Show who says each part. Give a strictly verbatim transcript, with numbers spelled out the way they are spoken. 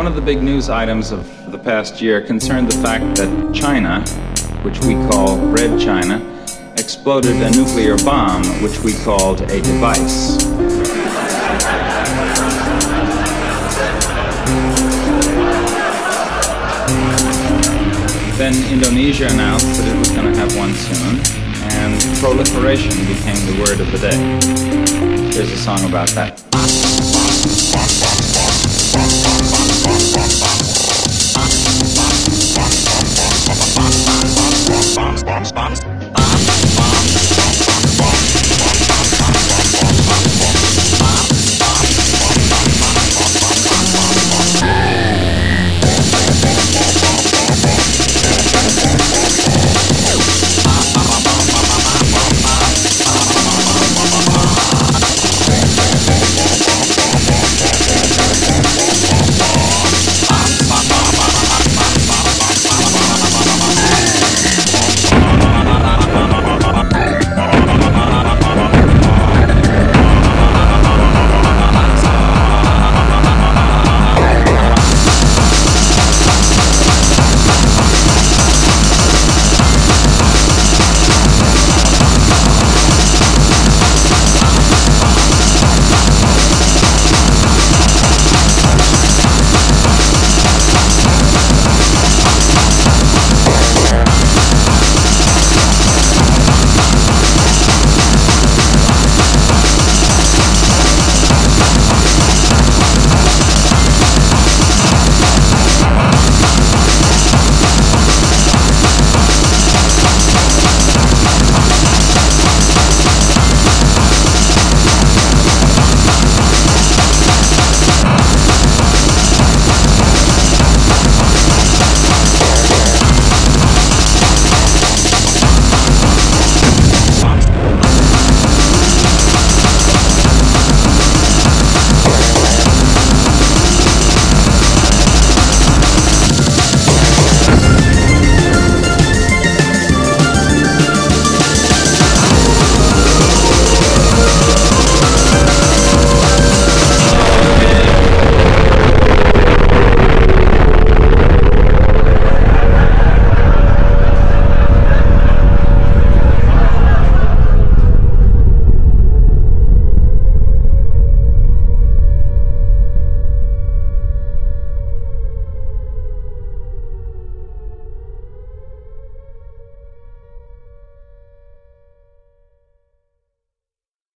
Speaker 1: One of the big news items of the past year concerned the fact that China, which we call Red China, exploded a nuclear bomb, which we called a device. Then Indonesia announced that it was going to have one soon, and proliferation became the word of the day. Here's a song about that.